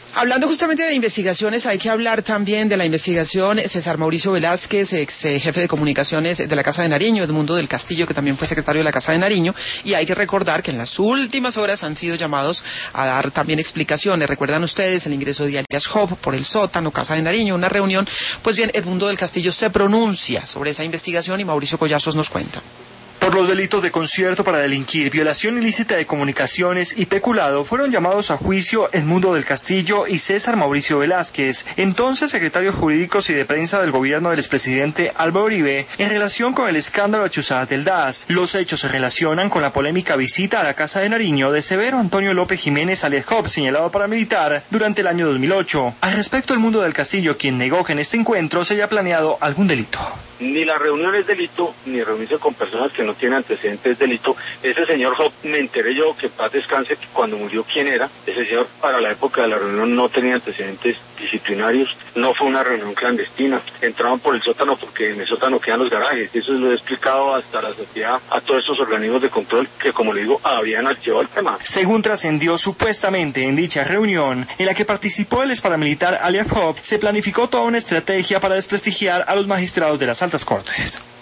Hablando justamente de investigaciones, hay que hablar también de la investigación César Mauricio Velázquez, ex jefe de comunicaciones de la Casa de Nariño, Edmundo del Castillo, que también fue secretario de la Casa de Nariño, y hay que recordar que en las últimas horas han sido llamados a dar también explicaciones. ¿Recuerdan ustedes el ingreso de alias Job por el sótano, Casa de Nariño, una reunión? Pues bien, Edmundo del Castillo se pronuncia sobre esa investigación y Mauricio Collazos nos cuenta. Por los delitos de concierto para delinquir, violación ilícita de comunicaciones y peculado fueron llamados a juicio Edmundo del Castillo y César Mauricio Velázquez, entonces secretarios jurídicos y de prensa del gobierno del expresidente Álvaro Uribe, en relación con el escándalo de Chuzadas del DAS. Los hechos se relacionan con la polémica visita a la Casa de Nariño de Severo Antonio López Jiménez alias Job, señalado paramilitar, durante el año 2008. Al respecto, Edmundo del Castillo, quien negó que en este encuentro se haya planeado algún delito. Ni la reunión es delito, ni reunirse con personas que no tienen antecedentes es delito. Ese señor Job, me enteré yo, que paz descanse, que cuando murió quién era. Ese señor para la época de la reunión no tenía antecedentes disciplinarios, no fue una reunión clandestina. Entraban por el sótano porque en el sótano quedan los garajes. Eso lo he explicado hasta la sociedad a todos esos organismos de control que, como le digo, habían archivado el tema. Según trascendió, supuestamente en dicha reunión, en la que participó el exparamilitar alias Job, se planificó toda una estrategia para desprestigiar a los magistrados de las altas cortes.